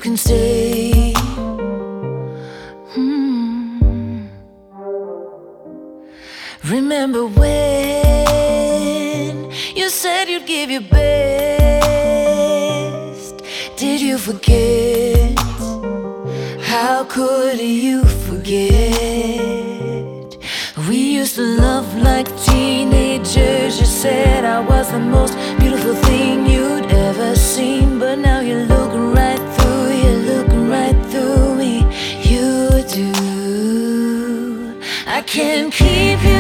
can stay. Remember when you said you'd give your best? Did you forget? How could you forget? We used to love like teenagers. You said I was the most beautiful thing you'd ever seen, but now you're looking right through, you're looking right through me. You do. I can't keep you